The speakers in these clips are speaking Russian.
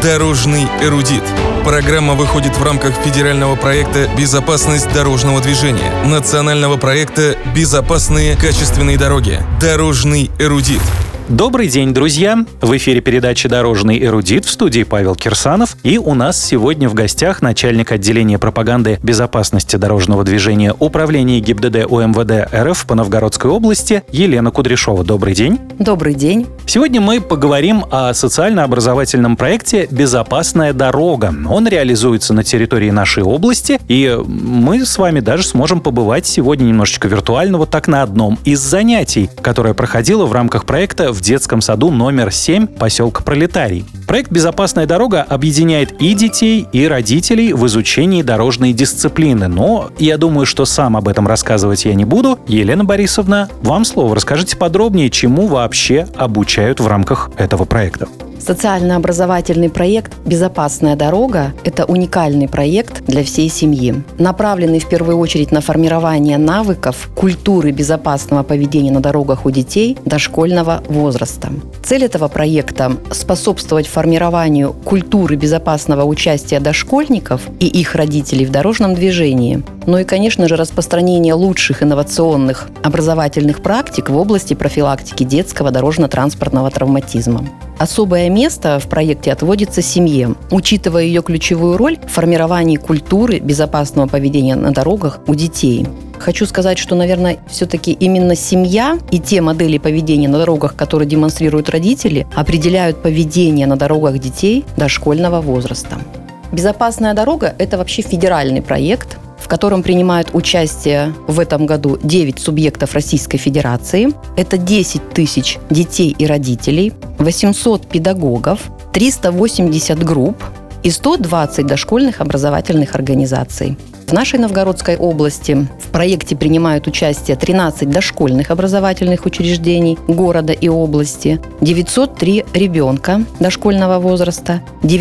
«Дорожный эрудит». Программа выходит в рамках федерального проекта «Безопасность дорожного движения», национального проекта «Безопасные качественные дороги». «Дорожный эрудит». Добрый день, друзья! В эфире передача «Дорожный эрудит», в студии Павел Кирсанов. И у нас сегодня в гостях начальник отделения пропаганды безопасности дорожного движения Управления ГИБДД УМВД РФ по Новгородской области Елена Кудряшова. Добрый день! Добрый день! Сегодня мы поговорим о социально-образовательном проекте «Безопасная дорога». Он реализуется на территории нашей области, и мы с вами даже сможем побывать сегодня немножечко виртуально вот так на одном из занятий, которое проходило в рамках проекта в детском саду номер 7 поселка Пролетарий. Проект «Безопасная дорога» объединяет и детей, и родителей в изучении дорожной дисциплины. Но я думаю, что сам об этом рассказывать я не буду. Елена Борисовна, вам слово. Расскажите подробнее, чему вообще обучают в рамках этого проекта. Социально-образовательный проект «Безопасная дорога» – это уникальный проект для всей семьи, направленный в первую очередь на формирование навыков культуры безопасного поведения на дорогах у детей дошкольного возраста. Цель этого проекта – способствовать формированию культуры безопасного участия дошкольников и их родителей в дорожном движении, ну и, конечно же, распространение лучших инновационных образовательных практик в области профилактики детского дорожно-транспортного травматизма. Особое место в проекте отводится семье, учитывая ее ключевую роль в формировании культуры безопасного поведения на дорогах у детей. Хочу сказать, что, наверное, все-таки именно семья и те модели поведения на дорогах, которые демонстрируют родители, определяют поведение на дорогах детей дошкольного возраста. «Безопасная дорога» – это вообще федеральный проект, в котором принимают участие в этом году 9 субъектов Российской Федерации. Это 10 тысяч детей и родителей, 800 педагогов, 380 групп и 120 дошкольных образовательных организаций. В нашей Новгородской области в проекте принимают участие 13 дошкольных образовательных учреждений города и области, 903 ребенка дошкольного возраста,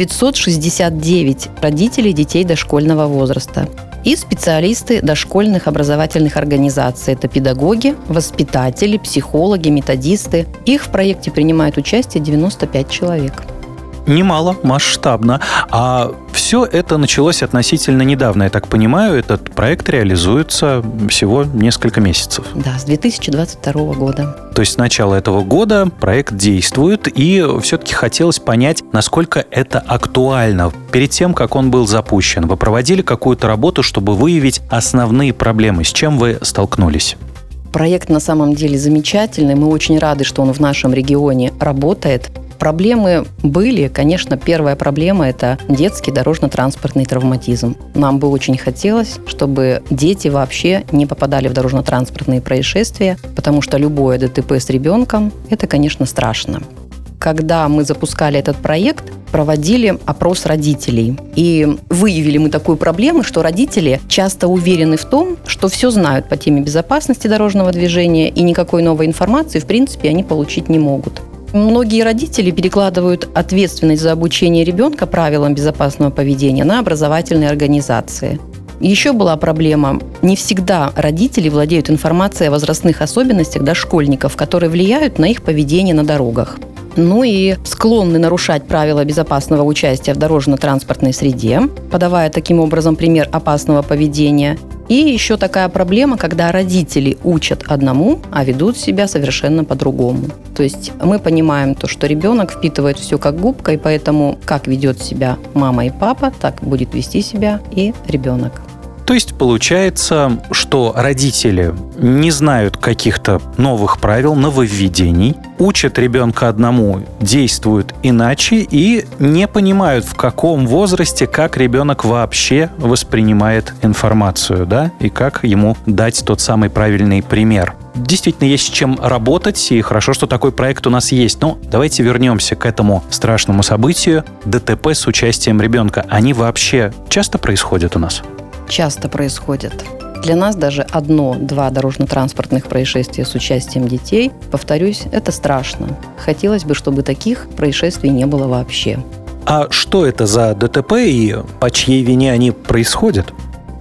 969 родителей детей дошкольного возраста и специалисты дошкольных образовательных организаций. Это педагоги, воспитатели, психологи, методисты. Их в проекте принимают участие 95 человек. Немало, масштабно. А все это началось относительно недавно, я так понимаю. Этот проект реализуется всего несколько месяцев. Да, с 2022 года. То есть с начала этого года проект действует, и все-таки хотелось понять, насколько это актуально. Перед тем, как он был запущен, вы проводили какую-то работу, чтобы выявить основные проблемы, с чем вы столкнулись? Проект на самом деле замечательный. Мы очень рады, что он в нашем регионе работает. Проблемы были. Конечно, первая проблема – это детский дорожно-транспортный травматизм. Нам бы очень хотелось, чтобы дети вообще не попадали в дорожно-транспортные происшествия, потому что любое ДТП с ребенком – это, конечно, страшно. Когда мы запускали этот проект, проводили опрос родителей. И выявили мы такую проблему, что родители часто уверены в том, что все знают по теме безопасности дорожного движения, и никакой новой информации, в принципе, они получить не могут. Многие родители перекладывают ответственность за обучение ребенка правилам безопасного поведения на образовательные организации. Еще была проблема. Не всегда родители владеют информацией о возрастных особенностях дошкольников, которые влияют на их поведение на дорогах. Ну и склонны нарушать правила безопасного участия в дорожно-транспортной среде, подавая таким образом пример опасного поведения. И еще такая проблема, когда родители учат одному, а ведут себя совершенно по-другому. То есть мы понимаем то, что ребенок впитывает все как губка, и поэтому как ведет себя мама и папа, так будет вести себя и ребенок. То есть получается, что родители не знают каких-то новых правил, нововведений, учат ребенка одному, действуют иначе и не понимают, в каком возрасте, как ребенок вообще воспринимает информацию, да, и как ему дать тот самый правильный пример. Действительно, есть с чем работать, и хорошо, что такой проект у нас есть. Но давайте вернемся к этому страшному событию. ДТП с участием ребенка. Они вообще часто происходят у нас? Часто происходят. Для нас даже 1-2 дорожно-транспортных происшествия с участием детей, повторюсь, это страшно. Хотелось бы, чтобы таких происшествий не было вообще. А что это за ДТП и по чьей вине они происходят?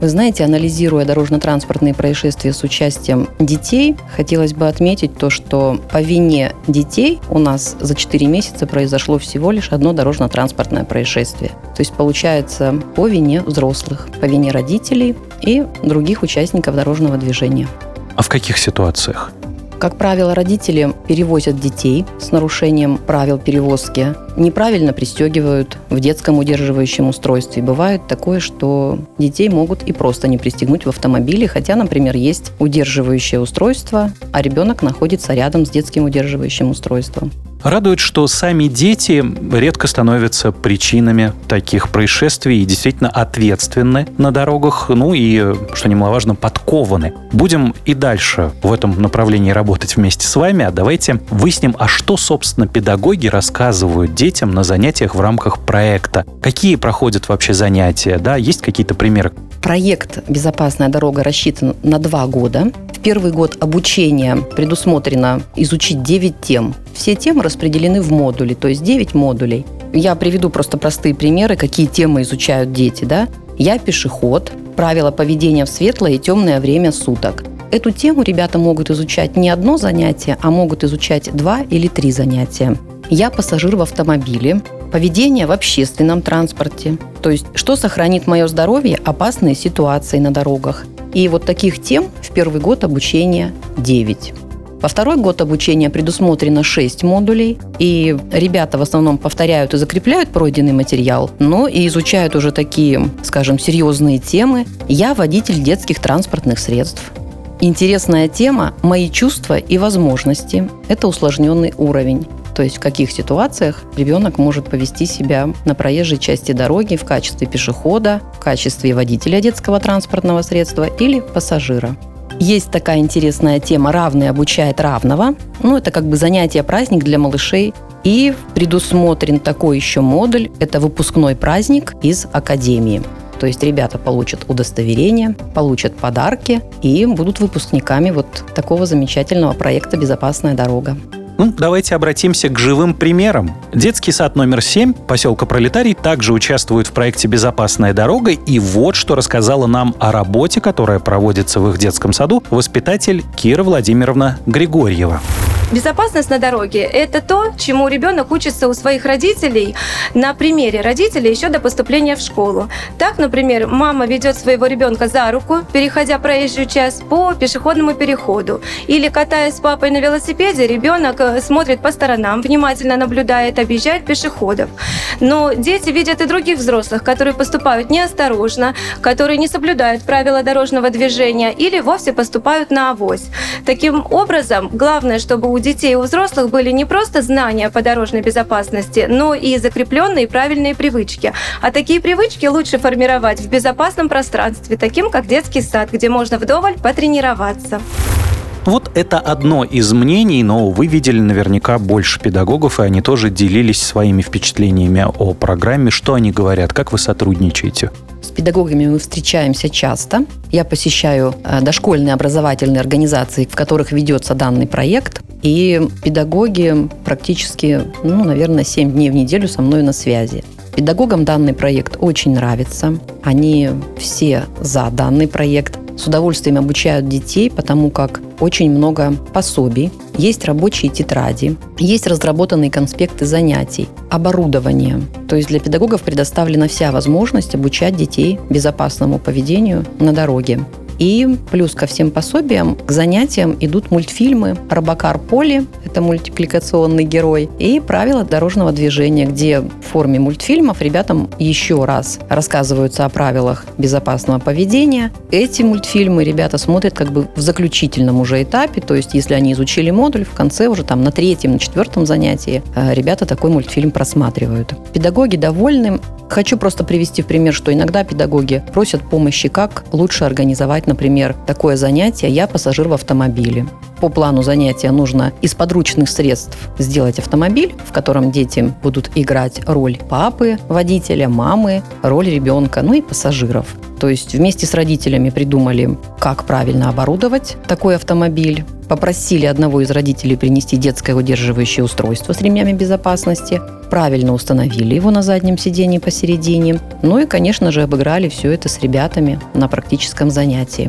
Вы знаете, анализируя дорожно-транспортные происшествия с участием детей, хотелось бы отметить то, что по вине детей у нас за 4 месяца произошло всего лишь одно дорожно-транспортное происшествие. То есть, получается, по вине взрослых, по вине родителей и других участников дорожного движения. А в каких ситуациях? Как правило, родители перевозят детей с нарушением правил перевозки, неправильно пристегивают в детском удерживающем устройстве. Бывает такое, что детей могут и просто не пристегнуть в автомобиле, хотя, например, есть удерживающее устройство, а ребенок находится рядом с детским удерживающим устройством. Радует, что сами дети редко становятся причинами таких происшествий и действительно ответственны на дорогах, ну и, что немаловажно, подкованы. Будем и дальше в этом направлении работать вместе с вами, а давайте выясним, а что, собственно, педагоги рассказывают детям на занятиях в рамках проекта. Какие проходят вообще занятия, да? Есть какие-то примеры? Проект «Безопасная дорога» рассчитан на 2 года. В первый год обучения предусмотрено изучить 9 тем. Все темы распределены в модули, то есть 9 модулей. Я приведу просто простые примеры, какие темы изучают дети. Да? «Я пешеход», «Правила поведения в светлое и темное время суток». Эту тему ребята могут изучать не одно занятие, а могут изучать 2 или 3 занятия. «Я пассажир в автомобиле», «Поведение в общественном транспорте», то есть что сохранит мое здоровье, опасные ситуации на дорогах. И вот таких тем в первый год обучения 9. Во второй год обучения предусмотрено 6 модулей, и ребята в основном повторяют и закрепляют пройденный материал, но и изучают уже такие, скажем, серьезные темы. «Я водитель детских транспортных средств». Интересная тема «Мои чувства и возможности». Это усложненный уровень. То есть в каких ситуациях ребенок может повести себя на проезжей части дороги в качестве пешехода, в качестве водителя детского транспортного средства или пассажира. Есть такая интересная тема «Равный обучает равного». Это как бы занятие-праздник для малышей. И предусмотрен такой еще модуль – это выпускной праздник из академии. То есть ребята получат удостоверение, получат подарки и будут выпускниками вот такого замечательного проекта «Безопасная дорога». Давайте обратимся к живым примерам. Детский сад номер 7 поселка Пролетарий также участвует в проекте «Безопасная дорога», и вот что рассказала нам о работе, которая проводится в их детском саду, воспитатель Кира Владимировна Григорьева. Безопасность на дороге – это то, чему ребенок учится у своих родителей на примере родителей еще до поступления в школу. Так, например, мама ведет своего ребенка за руку, переходя проезжую часть по пешеходному переходу. Или, катаясь с папой на велосипеде, ребенок смотрит по сторонам, внимательно наблюдает, объезжает пешеходов. Но дети видят и других взрослых, которые поступают неосторожно, которые не соблюдают правила дорожного движения или вовсе поступают наавось. Таким образом, главное, чтобы у детей и у взрослых были не просто знания по дорожной безопасности, но и закрепленные правильные привычки. А такие привычки лучше формировать в безопасном пространстве, таким как детский сад, где можно вдоволь потренироваться. Вот это одно из мнений, но вы видели наверняка больше педагогов, и они тоже делились своими впечатлениями о программе. Что они говорят? Как вы сотрудничаете? С педагогами мы встречаемся часто. Я посещаю дошкольные образовательные организации, в которых ведется данный проект. И педагоги практически, наверное, 7 дней в неделю со мной на связи. Педагогам данный проект очень нравится. Они все за данный проект. С удовольствием обучают детей, потому как очень много пособий, есть рабочие тетради, есть разработанные конспекты занятий, оборудование. То есть для педагогов предоставлена вся возможность обучать детей безопасному поведению на дороге. И плюс ко всем пособиям, к занятиям идут мультфильмы «Робокар Поли», это мультипликационный герой, и «Правила дорожного движения», где в форме мультфильмов ребятам еще раз рассказываются о правилах безопасного поведения. Эти мультфильмы ребята смотрят как бы в заключительном уже этапе, то есть если они изучили модуль, в конце уже там на 3-м, на 4-м занятии ребята такой мультфильм просматривают. Педагоги довольны. Хочу просто привести в пример, что иногда педагоги просят помощи, как лучше организовать, например, такое занятие «Я пассажир в автомобиле». По плану занятия нужно из подручных средств сделать автомобиль, в котором дети будут играть роль папы, водителя, мамы, роль ребенка, и пассажиров. То есть вместе с родителями придумали, как правильно оборудовать такой автомобиль, попросили одного из родителей принести детское удерживающее устройство с ремнями безопасности, правильно установили его на заднем сидении посередине, ну и, конечно же, обыграли все это с ребятами на практическом занятии.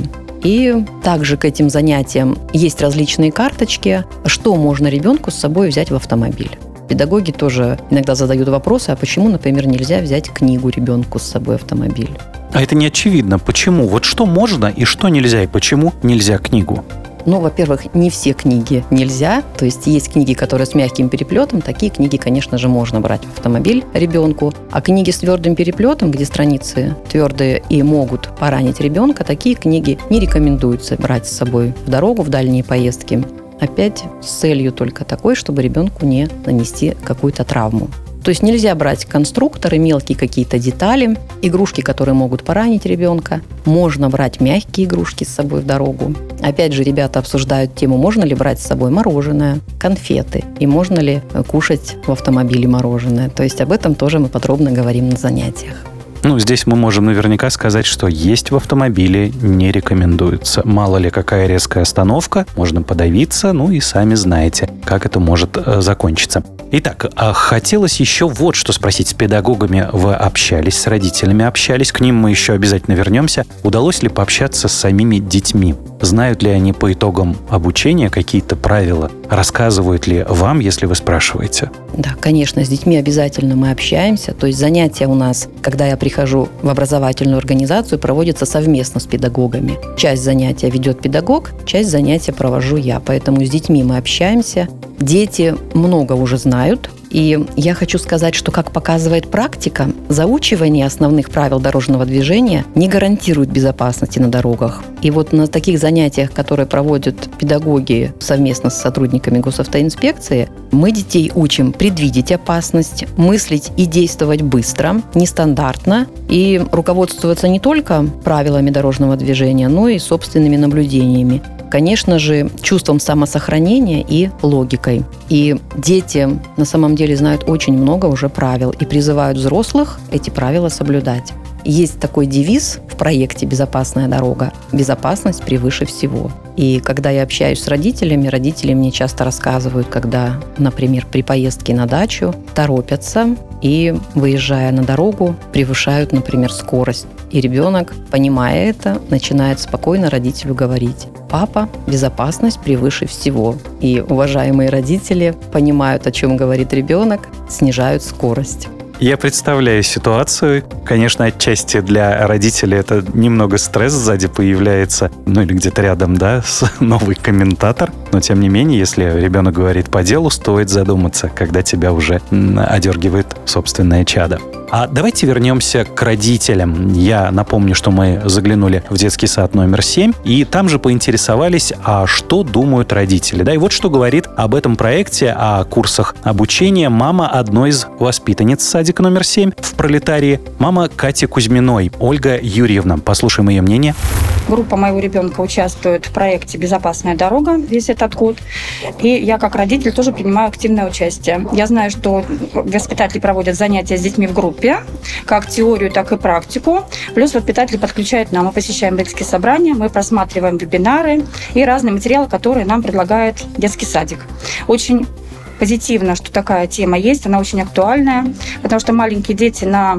И также к этим занятиям есть различные карточки, что можно ребенку с собой взять в автомобиль. Педагоги тоже иногда задают вопросы, а почему, например, нельзя взять книгу ребенку с собой в автомобиль? А это не очевидно. Почему? Вот что можно и что нельзя, и почему нельзя книгу? Ну, во-первых, не все книги нельзя. То есть есть книги, которые с мягким переплетом. Такие книги, конечно же, можно брать в автомобиль ребенку. А книги с твердым переплетом, где страницы твердые и могут поранить ребенка, такие книги не рекомендуется брать с собой в дорогу, в дальние поездки. Опять с целью только такой, чтобы ребенку не нанести какую-то травму. То есть нельзя брать конструкторы, мелкие какие-то детали, игрушки, которые могут поранить ребенка. Можно брать мягкие игрушки с собой в дорогу. Опять же, ребята обсуждают тему, можно ли брать с собой мороженое, конфеты, и можно ли кушать в автомобиле мороженое. То есть об этом тоже мы подробно говорим на занятиях. Ну, здесь мы можем наверняка сказать, что есть в автомобиле не рекомендуется. Мало ли какая резкая остановка, можно подавиться, ну и сами знаете, как это может закончиться. Итак, хотелось еще вот что спросить. С педагогами вы общались, с родителями общались, к ним мы еще обязательно вернемся. Удалось ли пообщаться с самими детьми? Знают ли они по итогам обучения какие-то правила? Рассказывают ли вам, если вы спрашиваете? Да, конечно, с детьми обязательно мы общаемся. То есть занятия у нас, когда я прихожу в образовательную организацию, проводятся совместно с педагогами. Часть занятия ведет педагог, часть занятия провожу я. Поэтому с детьми мы общаемся. Дети много уже знают. И я хочу сказать, что, как показывает практика, заучивание основных правил дорожного движения не гарантирует безопасности на дорогах. И вот на таких занятиях, которые проводят педагоги совместно с сотрудниками госавтоинспекции, мы детей учим предвидеть опасность, мыслить и действовать быстро, нестандартно, и руководствоваться не только правилами дорожного движения, но и собственными наблюдениями. Конечно же, чувством самосохранения и логикой. И дети на самом деле знают очень много уже правил и призывают взрослых эти правила соблюдать. Есть такой девиз в проекте «Безопасная дорога» – «Безопасность превыше всего». И когда я общаюсь с родители мне часто рассказывают, когда, например, при поездке на дачу торопятся и, выезжая на дорогу, превышают, например, скорость. И ребенок, понимая это, начинает спокойно родителю говорить: «Папа, безопасность превыше всего». И уважаемые родители понимают, о чем говорит ребенок, снижают скорость. Я представляю ситуацию. Конечно, отчасти для родителей это немного стресс, сзади появляется, ну или где-то рядом, да, новый комментатор. Но тем не менее, если ребенок говорит по делу, стоит задуматься, когда тебя уже одергивает собственное чадо. А давайте вернемся к родителям. Я напомню, что мы заглянули в детский сад номер 7, и там же поинтересовались, а что думают родители. Да, и вот что говорит об этом проекте, о курсах обучения мама одной из воспитанниц садика номер 7 в Пролетарии, мама Кати Кузьминой, Ольга Юрьевна. Послушаем ее мнение. Группа моего ребенка участвует в проекте «Безопасная дорога» весь этот год. И я, как родитель, тоже принимаю активное участие. Я знаю, что воспитатели проводят занятия с детьми в группе, как теорию, так и практику. Плюс воспитатели подключают нам. Мы посещаем детские собрания, мы просматриваем вебинары и разные материалы, которые нам предлагает детский садик. Очень позитивно, что такая тема есть, она очень актуальная, потому что маленькие дети на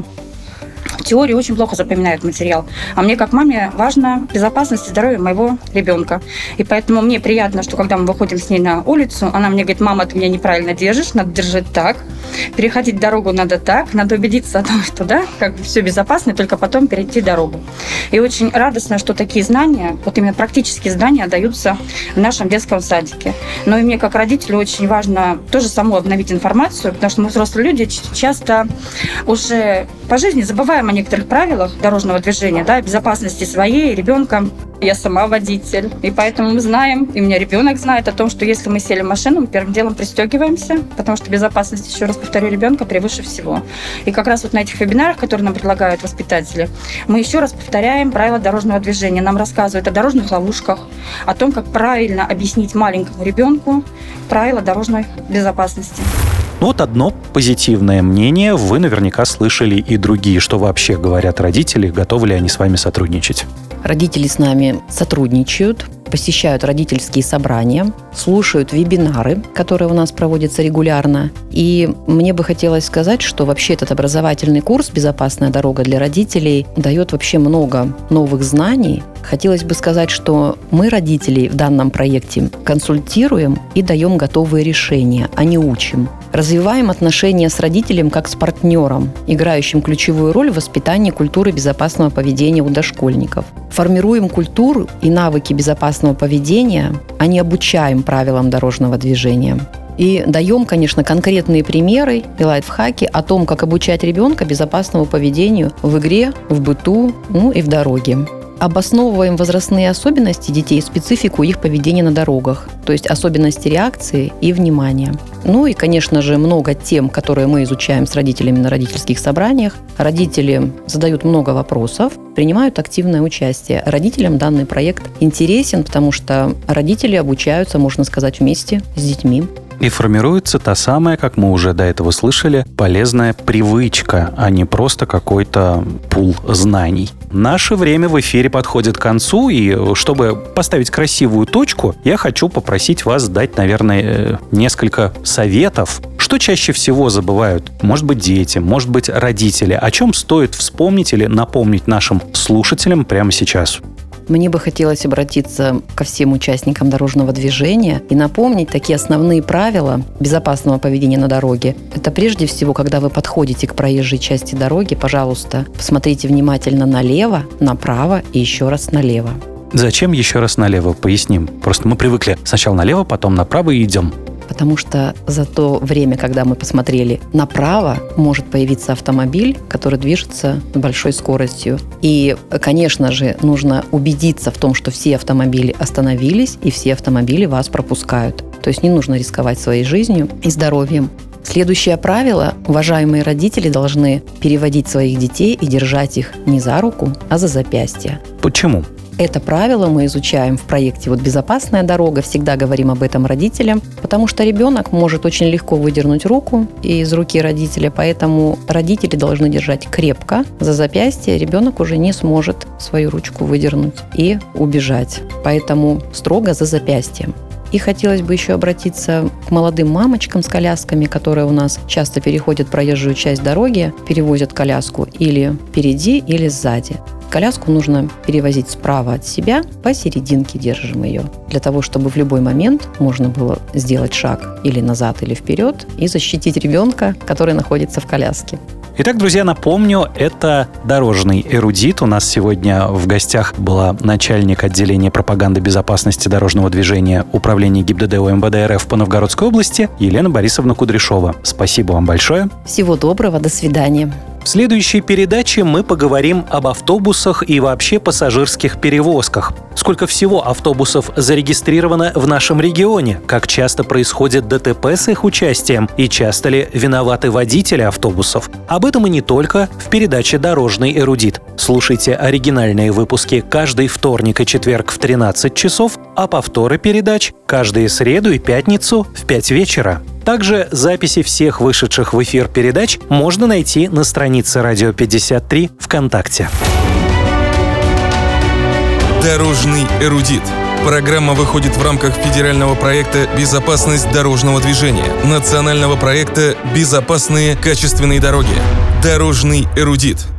теории очень плохо запоминают материал. А мне, как маме, важна безопасность и здоровье моего ребенка. И поэтому мне приятно, что когда мы выходим с ней на улицу, она мне говорит: «Мама, ты меня неправильно держишь, надо держать так, переходить дорогу надо так, надо убедиться о том, что да, как бы все безопасно, и только потом перейти дорогу». И очень радостно, что такие знания, вот именно практические знания, даются в нашем детском садике. Но и мне, как родителю, очень важно тоже саму обновить информацию, потому что мы, взрослые люди, часто уже по жизни забываем о некоторых правилах дорожного движения, да, безопасности своей, ребенка. Я сама водитель, и поэтому мы знаем, и у меня ребенок знает о том, что если мы сели в машину, мы первым делом пристегиваемся, потому что безопасность, еще раз повторю, ребенка превыше всего. И как раз вот на этих вебинарах, которые нам предлагают воспитатели, мы еще раз повторяем правила дорожного движения. Нам рассказывают о дорожных ловушках, о том, как правильно объяснить маленькому ребенку правила дорожной безопасности. Вот одно позитивное мнение. Вы наверняка слышали и другие. Что вообще говорят родители? Готовы ли они с вами сотрудничать? Родители с нами сотрудничают. посещают родительские собрания, слушают вебинары, которые у нас проводятся регулярно. И мне бы хотелось сказать, что вообще этот образовательный курс «Безопасная дорога для родителей» дает вообще много новых знаний. Хотелось бы сказать, что мы, родителей, в данном проекте консультируем и даем готовые решения, а не учим. Развиваем отношения с родителем как с партнером, играющим ключевую роль в воспитании культуры безопасного поведения у дошкольников. Формируем культуру и навыки безопасного поведения, а не обучаем правилам дорожного движения. И даем, конечно, конкретные примеры и лайфхаки о том, как обучать ребенка безопасному поведению в игре, в быту, и в дороге. Обосновываем возрастные особенности детей, специфику их поведения на дорогах, то есть особенности реакции и внимания. И, конечно же, много тем, которые мы изучаем с родителями на родительских собраниях. Родители задают много вопросов, принимают активное участие. Родителям данный проект интересен, потому что родители обучаются, можно сказать, вместе с детьми. И формируется та самая, как мы уже до этого слышали, полезная привычка, а не просто какой-то пул знаний. Наше время в эфире подходит к концу, и чтобы поставить красивую точку, я хочу попросить вас дать, наверное, несколько советов. Что чаще всего забывают? Может быть, дети, может быть, родители. О чем стоит вспомнить или напомнить нашим слушателям прямо сейчас? Мне бы хотелось обратиться ко всем участникам дорожного движения и напомнить такие основные правила безопасного поведения на дороге. Это прежде всего, когда вы подходите к проезжей части дороги, пожалуйста, посмотрите внимательно налево, направо и еще раз налево. Зачем еще раз налево? Поясним. Просто мы привыкли сначала налево, потом направо и идем. Потому что за то время, когда мы посмотрели направо, может появиться автомобиль, который движется с большой скоростью. И, конечно же, нужно убедиться в том, что все автомобили остановились и все автомобили вас пропускают. То есть не нужно рисковать своей жизнью и здоровьем. Следующее правило. Уважаемые родители должны переводить своих детей и держать их не за руку, а за запястье. Почему? Это правило мы изучаем в проекте «Безопасная дорога». Всегда говорим об этом родителям, потому что ребенок может очень легко выдернуть руку из руки родителя, поэтому родители должны держать крепко за запястье. Ребенок уже не сможет свою ручку выдернуть и убежать. Поэтому строго за запястьем. И хотелось бы еще обратиться к молодым мамочкам с колясками, которые у нас часто переходят проезжую часть дороги, перевозят коляску или впереди, или сзади. Коляску нужно перевозить справа от себя, посерединке держим ее, для того, чтобы в любой момент можно было сделать шаг или назад, или вперед и защитить ребенка, который находится в коляске. Итак, друзья, напомню, это дорожный эрудит. У нас сегодня в гостях была начальник отделения пропаганды безопасности дорожного движения Управления ГИБДД УМВД РФ по Новгородской области Елена Борисовна Кудряшова. Спасибо вам большое. Всего доброго, до свидания. В следующей передаче мы поговорим об автобусах и вообще пассажирских перевозках. Сколько всего автобусов зарегистрировано в нашем регионе? Как часто происходит ДТП с их участием? И часто ли виноваты водители автобусов? Об этом и не только в передаче «Дорожный эрудит». Слушайте оригинальные выпуски каждый вторник и четверг в 13 часов, а повторы передач каждые среду и пятницу в 5 вечера. Также записи всех вышедших в эфир передач можно найти на странице «Радио 53» ВКонтакте. Дорожный эрудит. Программа выходит в рамках федерального проекта «Безопасность дорожного движения», национального проекта «Безопасные качественные дороги». Дорожный эрудит.